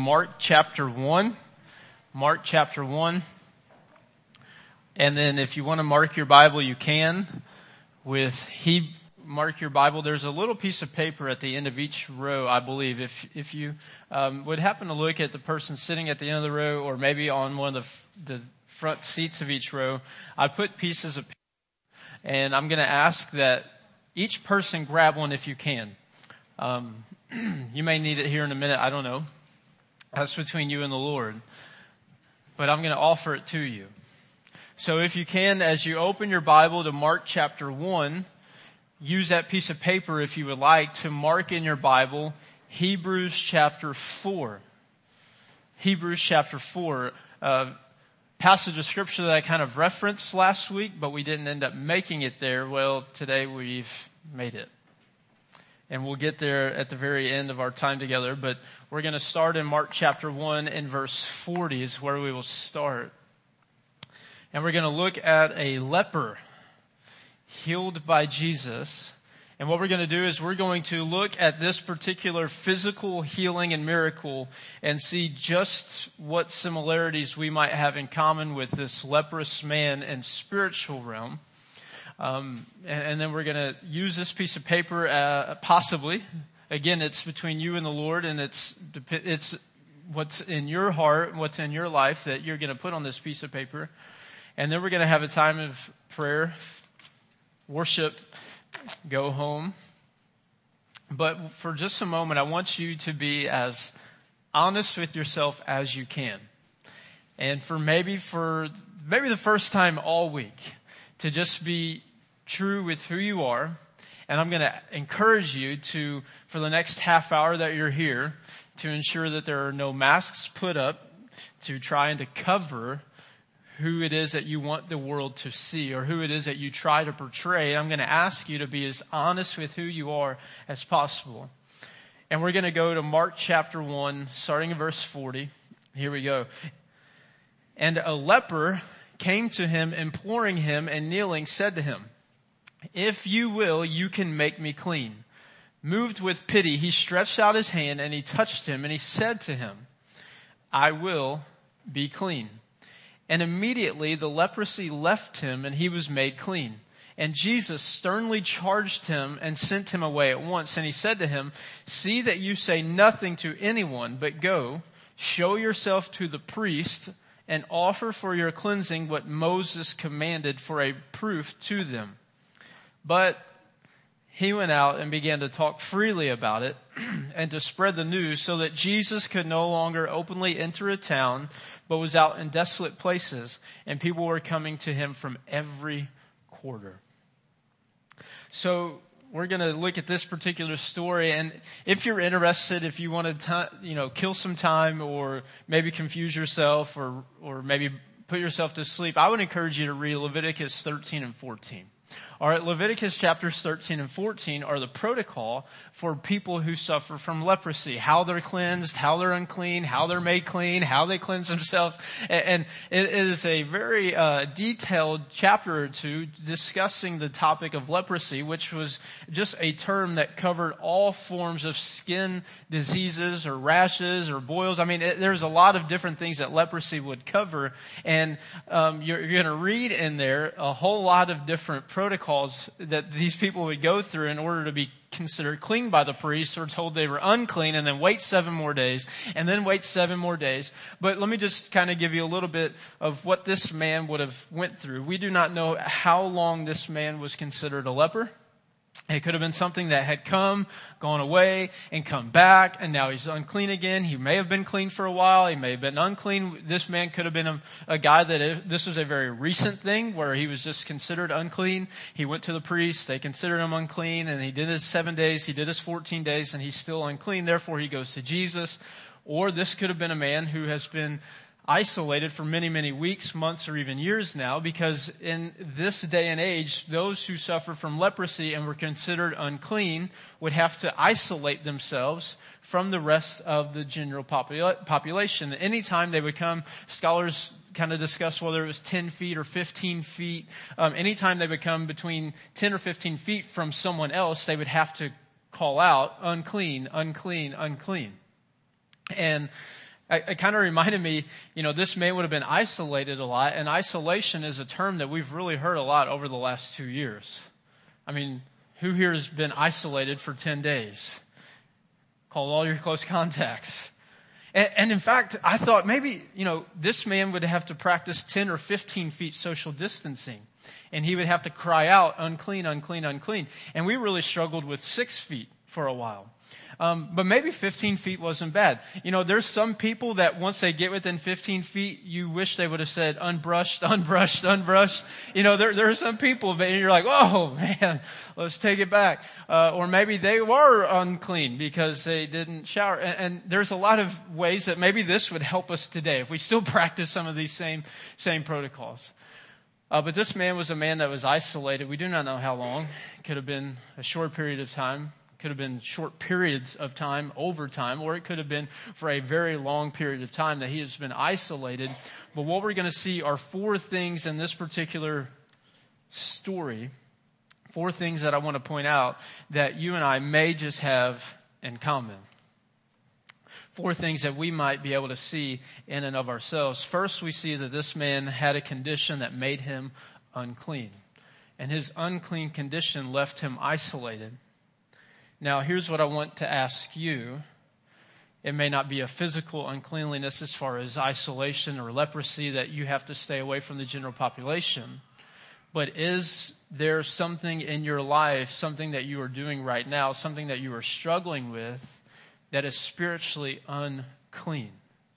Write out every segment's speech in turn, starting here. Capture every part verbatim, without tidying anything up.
Mark chapter one. Mark chapter one. And then if you want to mark your Bible, you can. With he mark your Bible, there's a little piece of paper at the end of each row, I believe. If if you um, would happen to look at the person sitting at the end of the row, or maybe on one of the, the front seats of each row, I put pieces of paper. And I'm going to ask that each person grab one if you can. Um, you may need it here in a minute. I don't know. That's between you and the Lord. But I'm going to offer it to you. So if you can, as you open your Bible to Mark chapter one, use that piece of paper if you would like to mark in your Bible Hebrews chapter four. Hebrews chapter four. Uh, passage of scripture that I kind of referenced last week, but we didn't end up making it there. Well, today we've made it. And we'll get there at the very end of our time together. But we're going to start in Mark chapter one and verse forty is where we will start. And we're going to look at a leper healed by Jesus. And what we're going to do is we're going to look at this particular physical healing and miracle and see just what similarities we might have in common with this leprous man in spiritual realm. Um, and, and then we're going to use this piece of paper, uh, possibly. Again, it's between you and the Lord, and it's it's what's in your heart, what's in your life that you're going to put on this piece of paper. And then we're going to have a time of prayer, worship, go home. But for just a moment, I want you to be as honest with yourself as you can. And for maybe for maybe the first time all week, to just be true with who you are. And I'm going to encourage you to, for the next half hour that you're here, to ensure that there are no masks put up to try and to cover who it is that you want the world to see or who it is that you try to portray. I'm going to ask you to be as honest with who you are as possible. And we're going to go to Mark chapter one, starting in verse forty. Here we go. And a leper came to him, imploring him, and kneeling said to him, "If you will, you can make me clean." Moved with pity, he stretched out his hand and he touched him, and he said to him, "I will be clean." And immediately the leprosy left him and he was made clean. And Jesus sternly charged him and sent him away at once. And he said to him, "See that you say nothing to anyone, but go, show yourself to the priest, and offer for your cleansing what Moses commanded for a proof to them." But he went out and began to talk freely about it and to spread the news, so that Jesus could no longer openly enter a town, but was out in desolate places, and people were coming to him from every quarter. So we're going to look at this particular story, and if you're interested, if you want to, you know, kill some time or maybe confuse yourself or or maybe put yourself to sleep, I would encourage you to read Leviticus thirteen and fourteen. All right, Leviticus chapters thirteen and fourteen are the protocol for people who suffer from leprosy. How they're cleansed, how they're unclean, how they're made clean, how they cleanse themselves. And it is a very uh, detailed chapter or two discussing the topic of leprosy, which was just a term that covered all forms of skin diseases or rashes or boils. I mean, it, there's a lot of different things that leprosy would cover. And um, you're, you're going to read in there a whole lot of different protocols that these people would go through in order to be considered clean by the priest, or told they were unclean, and then wait seven more days, and then wait seven more days. But let me just kind of give you a little bit of what this man would have went through. We do not know how long this man was considered a leper. It could have been something that had come, gone away, and come back, and now he's unclean again. He may have been clean for a while. He may have been unclean. This man could have been a, a guy that, if, this was a very recent thing where he was just considered unclean. He went to the priest. They considered him unclean, and he did his seven days. He did his fourteen days, and he's still unclean. Therefore, he goes to Jesus. Or this could have been a man who has been isolated for many, many weeks, months, or even years now, because in this day and age, those who suffer from leprosy and were considered unclean would have to isolate themselves from the rest of the general popula- population. Anytime they would come, scholars kind of discuss whether it was ten feet or fifteen feet. Um, anytime they would come between ten or fifteen feet from someone else, they would have to call out, "Unclean, unclean, unclean." And it kind of reminded me, you know, this man would have been isolated a lot, and isolation is a term that we've really heard a lot over the last two years. I mean, who here has been isolated for ten days? Call all your close contacts. And, and in fact, I thought maybe, you know, this man would have to practice ten or fifteen feet social distancing. And he would have to cry out, unclean, unclean, unclean. And we really struggled with six feet for a while. Um, but maybe fifteen feet wasn't bad. You know, there's some people that once they get within fifteen feet, you wish they would have said unbrushed, unbrushed, unbrushed. You know, there, there are some people, and you're like, oh man, let's take it back. Uh, or maybe they were unclean because they didn't shower. And, and there's a lot of ways that maybe this would help us today if we still practice some of these same, same protocols. Uh, but this man was a man that was isolated. We do not know how long. It could have been a short period of time. Could have been short periods of time over time, or it could have been for a very long period of time that he has been isolated. But what we're going to see are four things in this particular story, four things that I want to point out that you and I may just have in common. Four things that we might be able to see in and of ourselves. First, we see that this man had a condition that made him unclean, and his unclean condition left him isolated. Now, here's what I want to ask you. It may not be a physical uncleanliness as far as isolation or leprosy that you have to stay away from the general population. But is there something in your life, something that you are doing right now, something that you are struggling with that is spiritually unclean?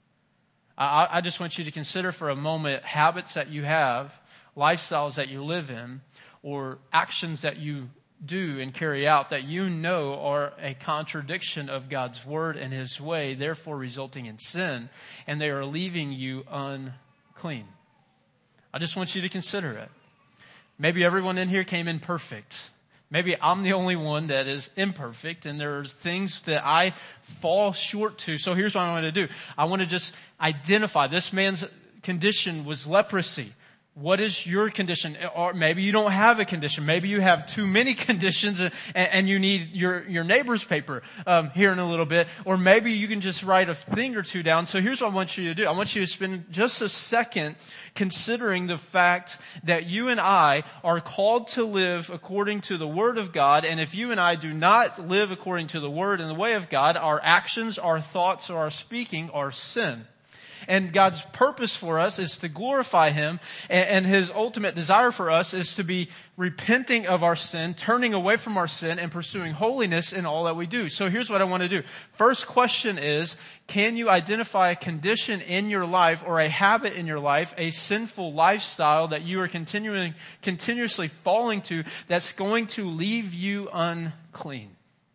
I, I just want you to consider for a moment habits that you have, lifestyles that you live in, or actions that you do and carry out that you know are a contradiction of God's word and his way, therefore resulting in sin, and they are leaving you unclean. I just want you to consider it. Maybe everyone in here came in perfect. Maybe I'm the only one that is imperfect, and there are things that I fall short to. So here's what I want to do. I want to just identify this man's condition was leprosy. What is your condition? Or maybe you don't have a condition. Maybe you have too many conditions and, and you need your, your neighbor's paper um, here in a little bit. Or maybe you can just write a thing or two down. So here's what I want you to do. I want you to spend just a second considering the fact that you and I are called to live according to the Word of God. And if you and I do not live according to the Word and the way of God, our actions, our thoughts, or our speaking are sin. And God's purpose for us is to glorify him, and his ultimate desire for us is to be repenting of our sin, turning away from our sin, and pursuing holiness in all that we do. So here's what I want to do. First question is, can you identify a condition in your life or a habit in your life, a sinful lifestyle that you are continuing, continuously falling to that's going to leave you unclean?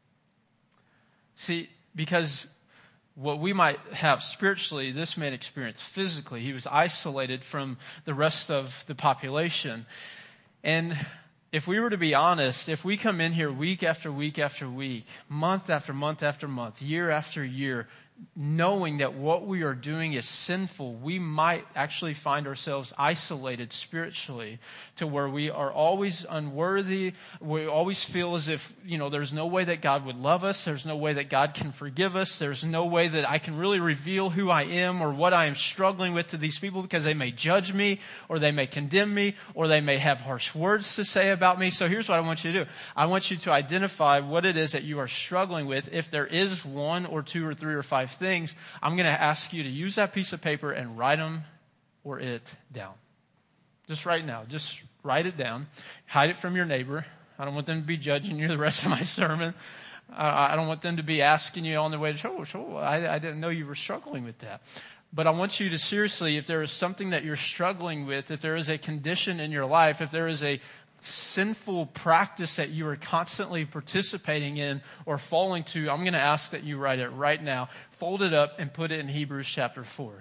See, because what we might have spiritually, this man experienced physically. He was isolated from the rest of the population. And if we were to be honest, if we come in here week after week after week, month after month after month, year after year, knowing that what we are doing is sinful, we might actually find ourselves isolated spiritually to where we are always unworthy. We always feel as if, you know, there's no way that God would love us. There's no way that God can forgive us. There's no way that I can really reveal who I am or what I am struggling with to these people because they may judge me or they may condemn me or they may have harsh words to say about me. So here's what I want you to do. I want you to identify what it is that you are struggling with. If there is one or two or three or five things, I'm going to ask you to use that piece of paper and write them or it down. Just right now. Just write it down. Hide it from your neighbor. I don't want them to be judging you the rest of my sermon. I don't want them to be asking you on their way to church, oh, I, I didn't know you were struggling with that. But I want you to seriously, if there is something that you're struggling with, if there is a condition in your life, if there is a sinful practice that you are constantly participating in or falling to, I'm going to ask that you write it right now, fold it up and put it in Hebrews chapter four.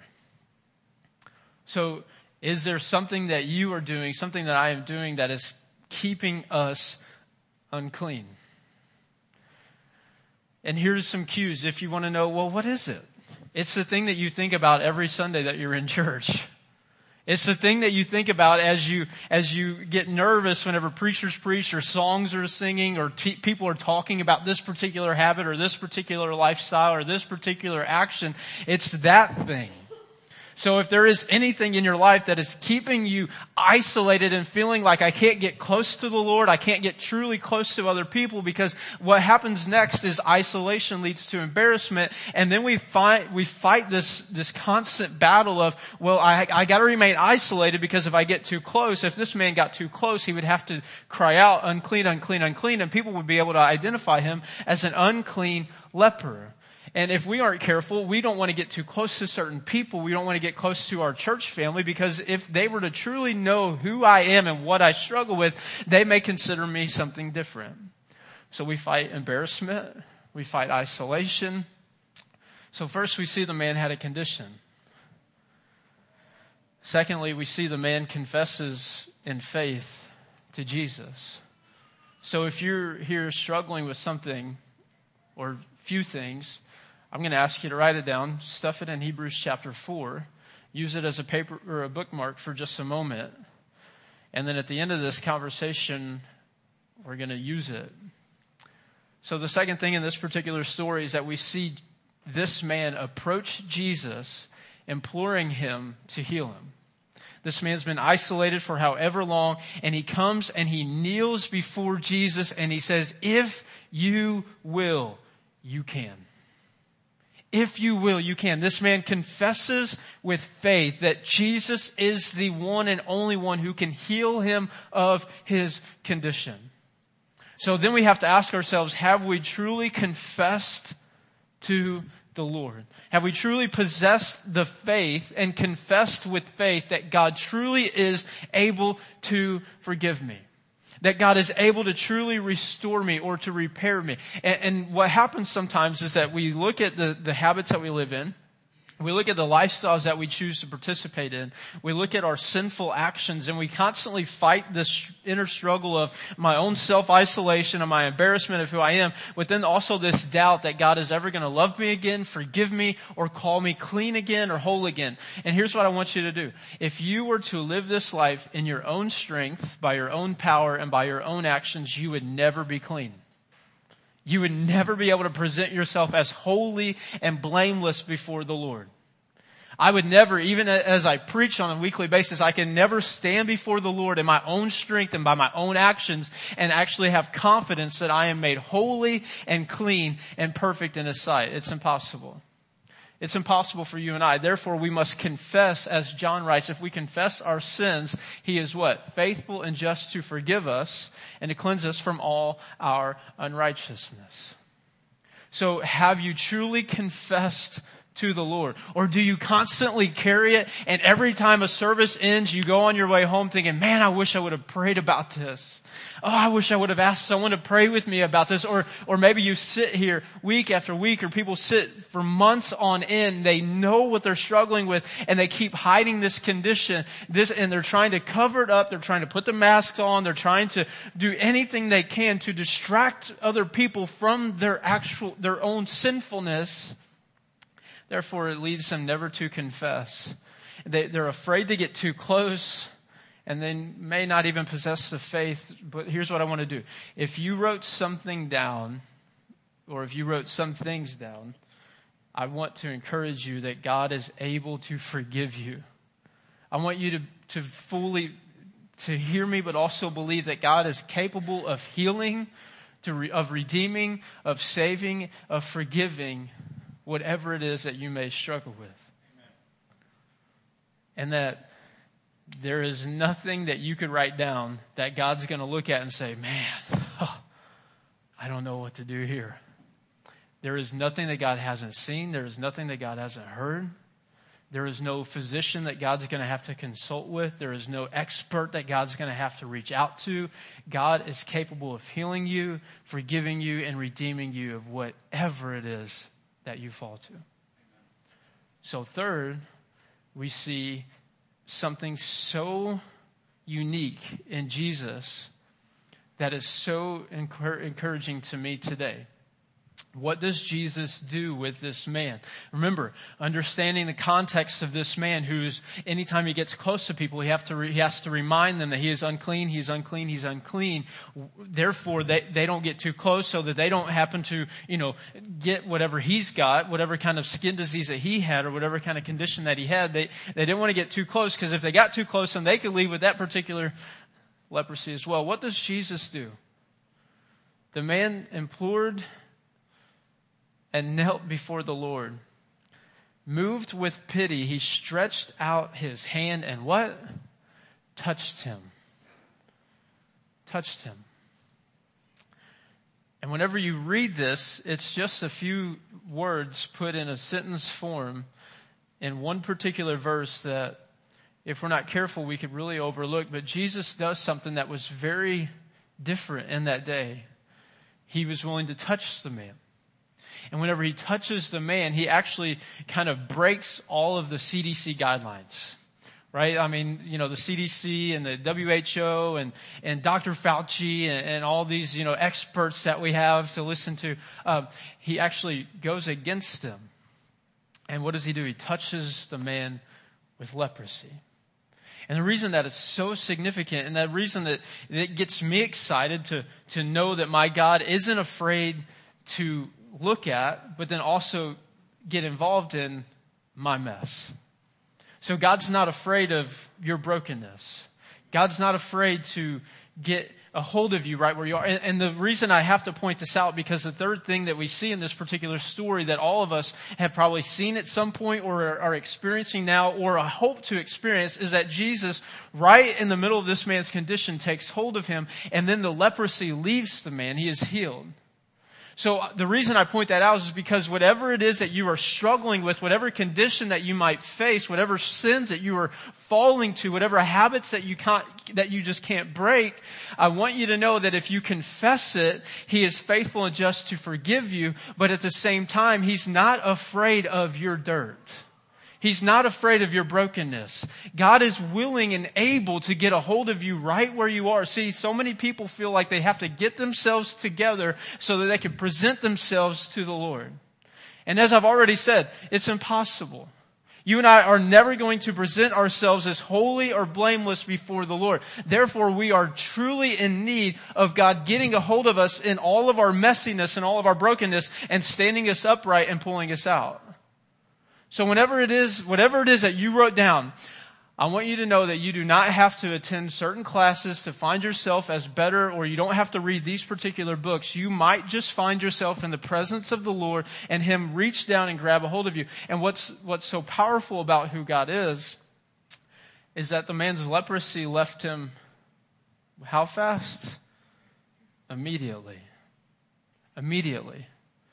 So is there something that you are doing, something that I am doing that is keeping us unclean? And here's some cues if you want to know, well, what is it? It's the thing that you think about every Sunday that you're in church. It's the thing that you think about as you, as you get nervous whenever preachers preach or songs are singing or te- people are talking about this particular habit or this particular lifestyle or this particular action. It's that thing. So if there is anything in your life that is keeping you isolated and feeling like I can't get close to the Lord, I can't get truly close to other people, because what happens next is isolation leads to embarrassment, and then we fight we fight this this constant battle of, well, I I got to remain isolated, because if I get too close, if this man got too close, he would have to cry out, unclean, unclean, unclean, and people would be able to identify him as an unclean leper. And if we aren't careful, we don't want to get too close to certain people. We don't want to get close to our church family, because if they were to truly know who I am and what I struggle with, they may consider me something different. So we fight embarrassment. We fight isolation. So first we see the man had a condition. Secondly, we see the man confesses in faith to Jesus. So if you're here struggling with something or few things, I'm going to ask you to write it down, stuff it in Hebrews chapter four, use it as a paper or a bookmark for just a moment. And then at the end of this conversation, we're going to use it. So the second thing in this particular story is that we see this man approach Jesus, imploring him to heal him. This man's been isolated for however long, and he comes and he kneels before Jesus and he says, if you will, you can. If you will, you can. This man confesses with faith that Jesus is the one and only one who can heal him of his condition. So then we have to ask ourselves, have we truly confessed to the Lord? Have we truly possessed the faith and confessed with faith that God truly is able to forgive me? That God is able to truly restore me or to repair me. And, and what happens sometimes is that we look at the, the habits that we live in. We look at the lifestyles that we choose to participate in. We look at our sinful actions, and we constantly fight this inner struggle of my own self-isolation and my embarrassment of who I am, but then also this doubt that God is ever going to love me again, forgive me, or call me clean again or whole again. And here's what I want you to do. If you were to live this life in your own strength, by your own power, and by your own actions, you would never be clean. You would never be able to present yourself as holy and blameless before the Lord. I would never, even as I preach on a weekly basis, I can never stand before the Lord in my own strength and by my own actions and actually have confidence that I am made holy and clean and perfect in His sight. It's impossible. It's impossible for you and I. Therefore, we must confess, as John writes, if we confess our sins, He is what? Faithful and just to forgive us and to cleanse us from all our unrighteousness. So have you truly confessed to the Lord? Or do you constantly carry it, and every time a service ends, you go on your way home thinking, man, I wish I would have prayed about this. Oh, I wish I would have asked someone to pray with me about this. Or, or maybe you sit here week after week, or people sit for months on end. They know what they're struggling with, and they keep hiding this condition, this, and they're trying to cover it up. They're trying to put the mask on. They're trying to do anything they can to distract other people from their actual, their own sinfulness. Therefore, it leads them never to confess. They, they're afraid to get too close, and they may not even possess the faith. But here's what I want to do. If you wrote something down, or if you wrote some things down, I want to encourage you that God is able to forgive you. I want you to, to fully, to hear me, but also believe that God is capable of healing, to re, of redeeming, of saving, of forgiving, whatever it is that you may struggle with. Amen. And that there is nothing that you could write down that God's going to look at and say, man, oh, I don't know what to do here. There is nothing that God hasn't seen. There is nothing that God hasn't heard. There is no physician that God's going to have to consult with. There is no expert that God's going to have to reach out to. God is capable of healing you, forgiving you, and redeeming you of whatever it is that you fall to. So third, we see something so unique in Jesus that is so encouraging to me today. What does Jesus do with this man? Remember, understanding the context of this man who's, anytime he gets close to people, he, have to re, he has to remind them that he is unclean, he's unclean, he's unclean. Therefore, they, they don't get too close so that they don't happen to, you know, get whatever he's got, whatever kind of skin disease that he had or whatever kind of condition that he had. They, they didn't want to get too close, because if they got too close, then they could leave with that particular leprosy as well. What does Jesus do? The man implored and knelt before the Lord. Moved with pity, he stretched out his hand and what? Touched him. Touched him. And whenever you read this, it's just a few words put in a sentence form in one particular verse that, if we're not careful, we could really overlook. But Jesus does something that was very different in that day. He was willing to touch the man. And whenever he touches the man, he actually kind of breaks all of the C D C guidelines, right? I mean, you know, the C D C and the W H O and, and Doctor Fauci and, and all these, you know, experts that we have to listen to. Um, he actually goes against them. And what does he do? He touches the man with leprosy. And the reason that it's so significant, and the reason that it gets me excited to, to know that my God isn't afraid to look at, but then also get involved in my mess. So God's not afraid of your brokenness. God's not afraid to get a hold of you right where you are. And, and the reason I have to point this out, because the third thing that we see in this particular story that all of us have probably seen at some point or are, are experiencing now or hope to experience, is that Jesus, right in the middle of this man's condition, takes hold of him, and then the leprosy leaves the man. He is healed. So the reason I point that out is because whatever it is that you are struggling with, whatever condition that you might face, whatever sins that you are falling to, whatever habits that you can't, that you just can't break, I want you to know that if you confess it, He is faithful and just to forgive you. But at the same time, He's not afraid of your dirt. He's not afraid of your brokenness. God is willing and able to get a hold of you right where you are. See, so many people feel like they have to get themselves together so that they can present themselves to the Lord. And as I've already said, it's impossible. You and I are never going to present ourselves as holy or blameless before the Lord. Therefore, we are truly in need of God getting a hold of us in all of our messiness and all of our brokenness and standing us upright and pulling us out. So whenever it is, whatever it is that you wrote down, I want you to know that you do not have to attend certain classes to find yourself as better, or you don't have to read these particular books. You might just find yourself in the presence of the Lord and Him reach down and grab a hold of you. And what's, what's so powerful about who God is, is that the man's leprosy left him how fast? Immediately. Immediately.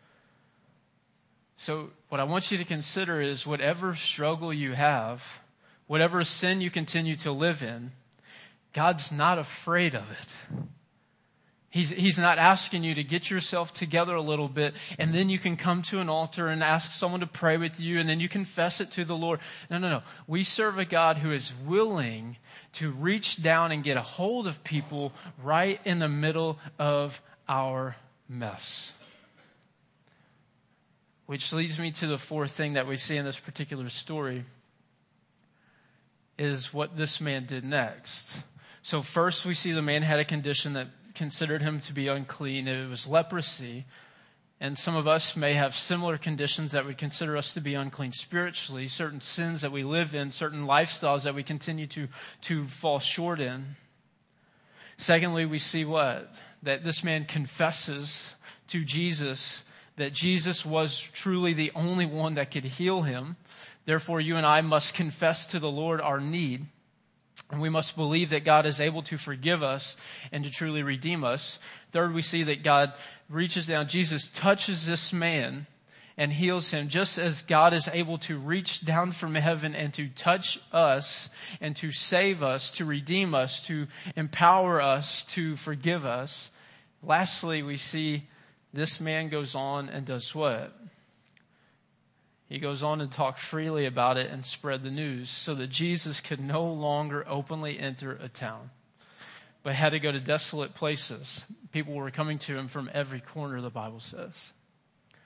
So what I want you to consider is whatever struggle you have, whatever sin you continue to live in, God's not afraid of it. He's, he's not asking you to get yourself together a little bit and then you can come to an altar and ask someone to pray with you and then you confess it to the Lord. No, no, no. We serve a God who is willing to reach down and get a hold of people right in the middle of our mess. Which leads me to the fourth thing that we see in this particular story, is what this man did next. So first we see the man had a condition that considered him to be unclean. It was leprosy. And some of us may have similar conditions that would consider us to be unclean spiritually, certain sins that we live in, certain lifestyles that we continue to, to fall short in. Secondly, we see what? That this man confesses to Jesus that Jesus was truly the only one that could heal him. Therefore, you and I must confess to the Lord our need. And we must believe that God is able to forgive us and to truly redeem us. Third, we see that God reaches down. Jesus touches this man and heals him, just as God is able to reach down from heaven and to touch us and to save us, to redeem us, to empower us, to forgive us. Lastly, we see this man goes on and does what? He goes on to talk freely about it and spread the news so that Jesus could no longer openly enter a town, but had to go to desolate places. People were coming to him from every corner, the Bible says.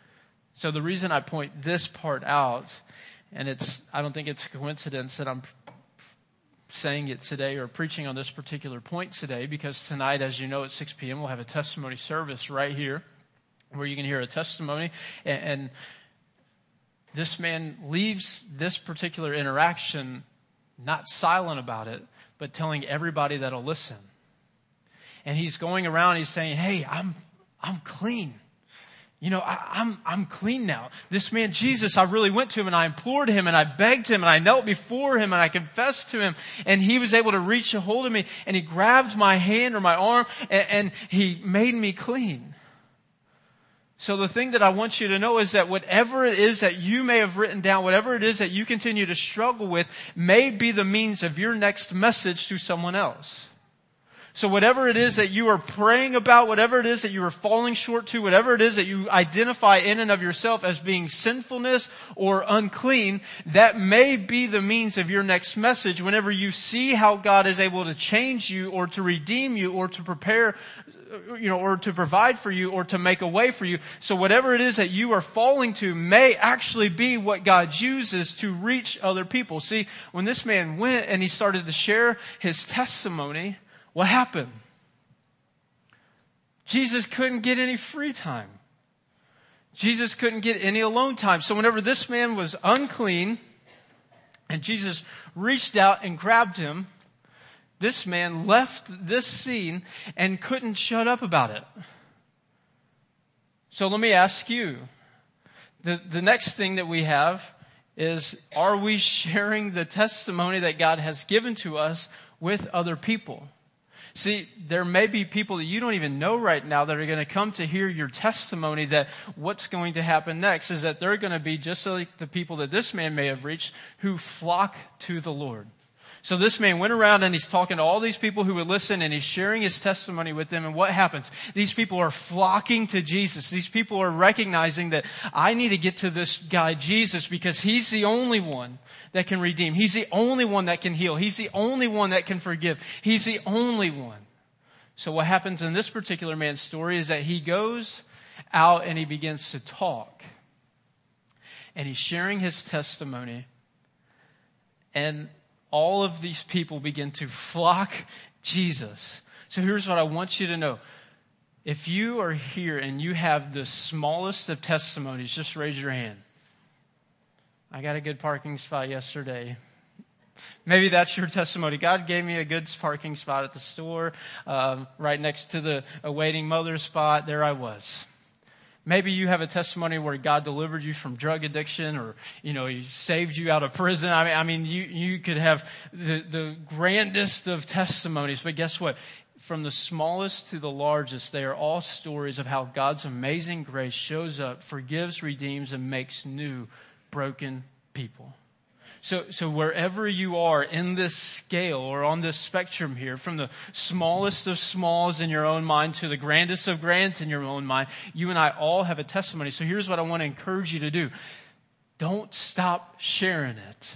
So the reason I point this part out, and it's, I don't think it's a coincidence that I'm saying it today or preaching on this particular point today, because tonight, as you know, at six p.m. we'll have a testimony service right here where you can hear a testimony. And, and this man leaves this particular interaction not silent about it, but telling everybody that'll listen. And he's going around, he's saying, hey, I'm, I'm clean. You know, I, I'm, I'm clean now. This man, Jesus, I really went to him and I implored him and I begged him and I knelt before him and I confessed to him, and he was able to reach a hold of me and he grabbed my hand or my arm and, and he made me clean. So the thing that I want you to know is that whatever it is that you may have written down, whatever it is that you continue to struggle with, may be the means of your next message to someone else. So whatever it is that you are praying about, whatever it is that you are falling short to, whatever it is that you identify in and of yourself as being sinfulness or unclean, that may be the means of your next message whenever you see how God is able to change you or to redeem you or to prepare, you know, or to provide for you or to make a way for you. So whatever it is that you are falling to may actually be what God uses to reach other people. See, when this man went and he started to share his testimony, what happened? Jesus couldn't get any free time. Jesus couldn't get any alone time. So whenever this man was unclean and Jesus reached out and grabbed him, this man left this scene and couldn't shut up about it. So let me ask you, the, the next thing that we have is, are we sharing the testimony that God has given to us with other people? See, there may be people that you don't even know right now that are going to come to hear your testimony, that what's going to happen next is that they're going to be just like the people that this man may have reached, who flock to the Lord. So this man went around and he's talking to all these people who would listen, and he's sharing his testimony with them. And what happens? These people are flocking to Jesus. These people are recognizing that I need to get to this guy Jesus because he's the only one that can redeem. He's the only one that can heal. He's the only one that can forgive. He's the only one. So what happens in this particular man's story is that he goes out and he begins to talk. And he's sharing his testimony. And all of these people begin to flock Jesus. So here's what I want you to know. If you are here and you have the smallest of testimonies, just raise your hand. I got a good parking spot yesterday. Maybe that's your testimony. God gave me a good parking spot at the store, uh, right next to the awaiting mother spot. There I was. Maybe you have a testimony where God delivered you from drug addiction, or, you know, He saved you out of prison. I mean, I mean, you, you could have the, the grandest of testimonies, but guess what? From the smallest to the largest, they are all stories of how God's amazing grace shows up, forgives, redeems, and makes new broken people. So, so wherever you are in this scale or on this spectrum here, from the smallest of smalls in your own mind to the grandest of grands in your own mind, you and I all have a testimony. So here's what I want to encourage you to do. Don't stop sharing it.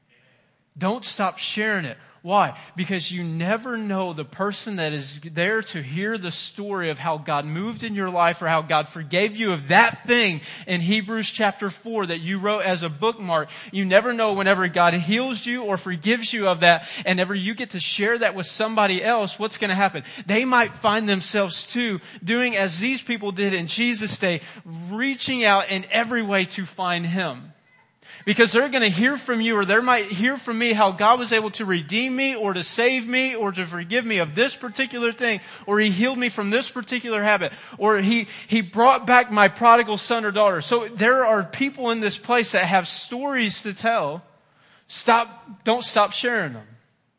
Don't stop sharing it. Why? Because you never know the person that is there to hear the story of how God moved in your life, or how God forgave you of that thing in Hebrews chapter four that you wrote as a bookmark. You never know whenever God heals you or forgives you of that, and whenever you get to share that with somebody else, what's going to happen? They might find themselves too doing as these people did in Jesus' day, reaching out in every way to find Him. Because they're going to hear from you, or they might hear from me how God was able to redeem me or to save me or to forgive me of this particular thing, or He healed me from this particular habit, or He, He brought back my prodigal son or daughter. So there are people in this place that have stories to tell. Stop, don't stop sharing them.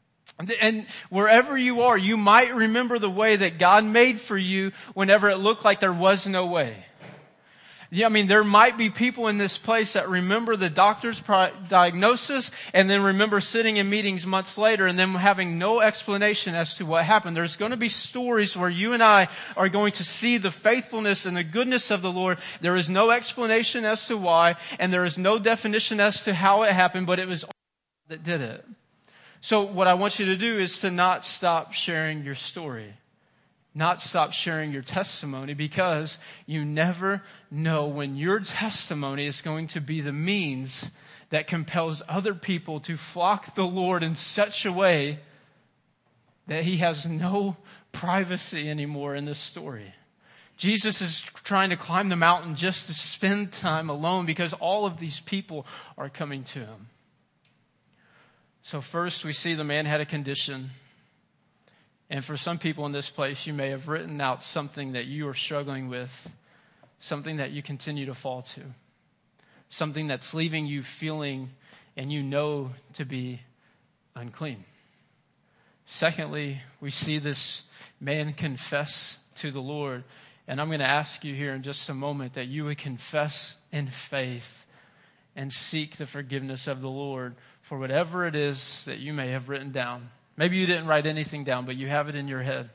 And wherever you are, you might remember the way that God made for you whenever it looked like there was no way. Yeah, I mean, there might be people in this place that remember the doctor's diagnosis and then remember sitting in meetings months later and then having no explanation as to what happened. There's going to be stories where you and I are going to see the faithfulness and the goodness of the Lord. There is no explanation as to why, and there is no definition as to how it happened, but it was God that did it. So what I want you to do is to not stop sharing your story. not stop sharing your testimony, because you never know when your testimony is going to be the means that compels other people to flock the Lord in such a way that he has no privacy anymore in this story. Jesus is trying to climb the mountain just to spend time alone because all of these people are coming to him. So first we see the man had a condition. And for some people in this place, you may have written out something that you are struggling with, something that you continue to fall to, something that's leaving you feeling and you know to be unclean. Secondly, we see this man confess to the Lord. And I'm going to ask you here in just a moment that you would confess in faith and seek the forgiveness of the Lord for whatever it is that you may have written down. Maybe you didn't write anything down, but you have it in your head.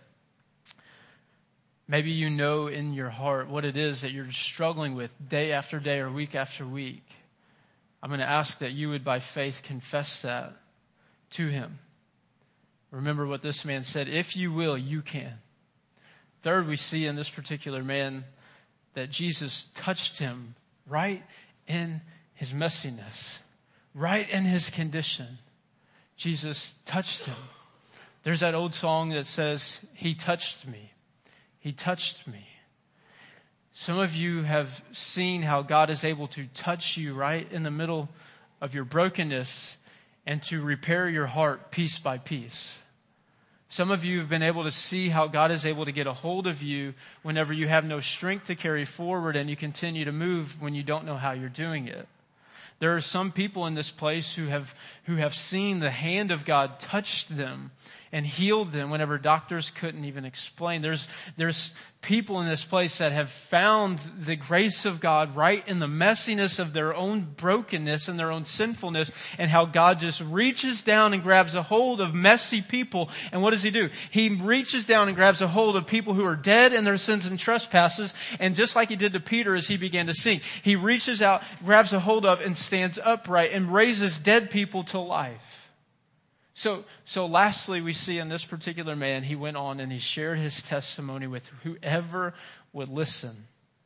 Maybe you know in your heart what it is that you're struggling with day after day or week after week. I'm going to ask that you would by faith confess that to him. Remember what this man said, if you will, you can. Third, we see in this particular man that Jesus touched him right in his messiness, right in his condition. Jesus touched him. There's that old song that says, he touched me. He touched me. Some of you have seen how God is able to touch you right in the middle of your brokenness and to repair your heart piece by piece. Some of you have been able to see how God is able to get a hold of you whenever you have no strength to carry forward and you continue to move when you don't know how you're doing it. There are some people in this place who have, who have seen the hand of God touch them and healed them whenever doctors couldn't even explain. There's, there's people in this place that have found the grace of God right in the messiness of their own brokenness and their own sinfulness, and how God just reaches down and grabs a hold of messy people. And what does he do? He reaches down and grabs a hold of people who are dead in their sins and trespasses. And just like he did to Peter as he began to sink, he reaches out, grabs a hold of and stands upright and raises dead people to life. So, so lastly, we see in this particular man, he went on and he shared his testimony with whoever would listen.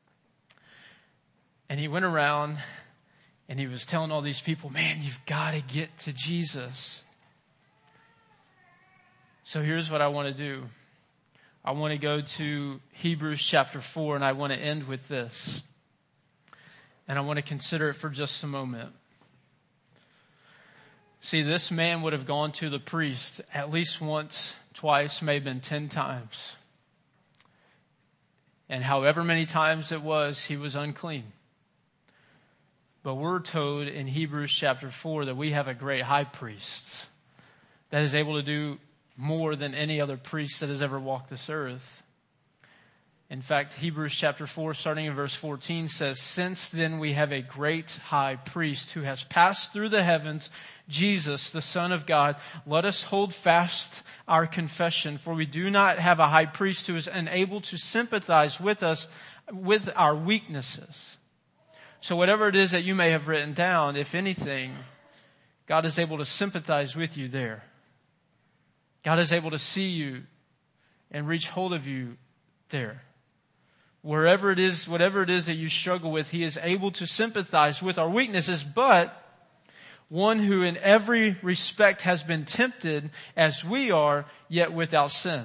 And he went around and he was telling all these people, man, you've got to get to Jesus. So here's what I want to do. I want to go to Hebrews chapter four, and I want to end with this. And I want to consider it for just a moment. See, this man would have gone to the priest at least once, twice, maybe been ten times. And however many times it was, he was unclean. But we're told in Hebrews chapter four that we have a great high priest that is able to do more than any other priest that has ever walked this earth. In fact, Hebrews chapter four, starting in verse fourteen, says, since then we have a great high priest who has passed through the heavens, Jesus, the Son of God. Let us hold fast our confession, for we do not have a high priest who is unable to sympathize with us, with our weaknesses. So whatever it is that you may have written down, if anything, God is able to sympathize with you there. God is able to see you and reach hold of you there. Wherever it is, whatever it is that you struggle with, he is able to sympathize with our weaknesses, but one who in every respect has been tempted as we are, yet without sin.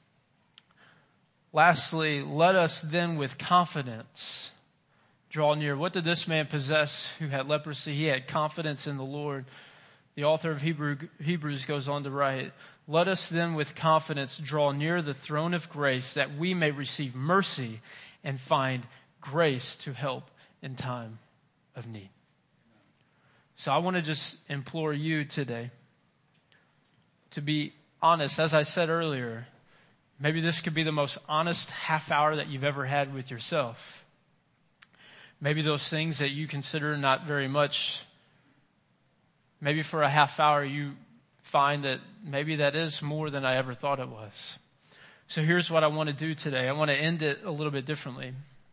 Lastly, let us then with confidence draw near. What did this man possess who had leprosy? He had confidence in the Lord. The author of Hebrew, Hebrews goes on to write, let us then with confidence draw near the throne of grace that we may receive mercy and find grace to help in time of need. So I want to just implore you today to be honest. As I said earlier, maybe this could be the most honest half hour that you've ever had with yourself. Maybe those things that you consider not very much, maybe for a half hour you find that maybe that is more than I ever thought it was. So here's what I want to do today. I want to end it a little bit differently.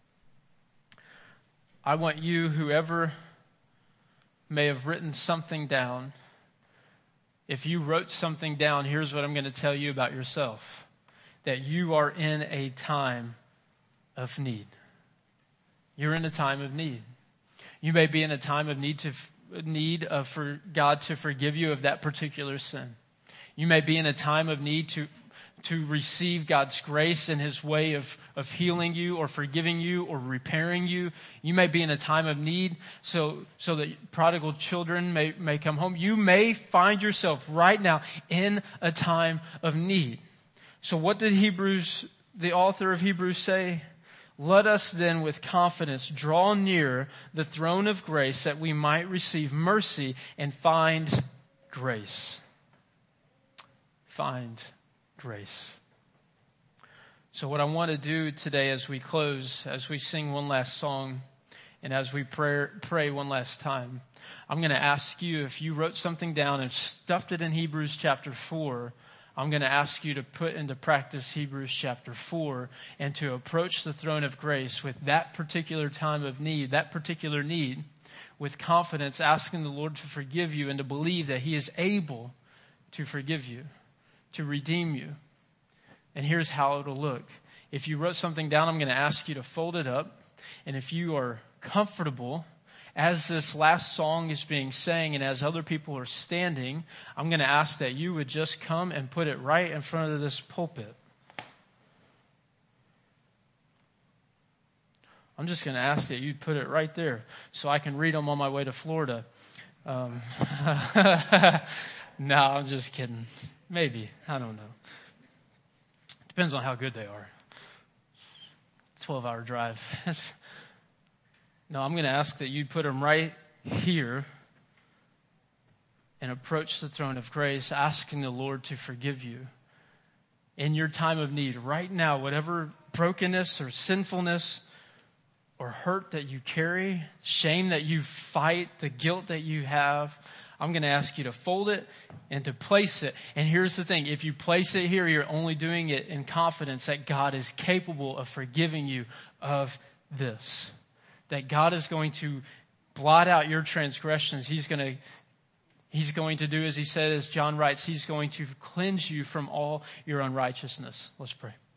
I want you, whoever may have written something down, if you wrote something down, here's what I'm going to tell you about yourself. that you are in a time of need. You're in a time of need. You may be in a time of need to need of for God to forgive you of that particular sin. You may be in a time of need to to receive God's grace and His way of, of healing you or forgiving you or repairing you. You may be in a time of need so, so that prodigal children may, may come home. You may find yourself right now in a time of need. So what did Hebrews, the author of Hebrews say? Let us then with confidence draw near the throne of grace that we might receive mercy and find grace. Find grace. So what I want to do today as we close, as we sing one last song, and as we pray, pray one last time, I'm going to ask you, if you wrote something down and stuffed it in Hebrews chapter four, I'm going to ask you to put into practice Hebrews chapter four and to approach the throne of grace with that particular time of need, that particular need, with confidence, asking the Lord to forgive you and to believe that He is able to forgive you, to redeem you. And here's how it'll look. If you wrote something down, I'm going to ask you to fold it up. And if you are comfortable, as this last song is being sang and as other people are standing, I'm going to ask that you would just come and put it right in front of this pulpit. I'm just going to ask that you put it right there so I can read them on my way to Florida. Um, no, I'm just kidding. Maybe. I don't know. Depends on how good they are. twelve hour drive. No, I'm going to ask that you put them right here and approach the throne of grace, asking the Lord to forgive you in your time of need. Right now, whatever brokenness or sinfulness or hurt that you carry, shame that you fight, the guilt that you have, I'm going to ask you to fold it and to place it. And here's the thing. If you place it here, you're only doing it in confidence that God is capable of forgiving you of this. That God is going to blot out your transgressions. He's going to, He's going to do, as He said, as John writes, He's going to cleanse you from all your unrighteousness. Let's pray.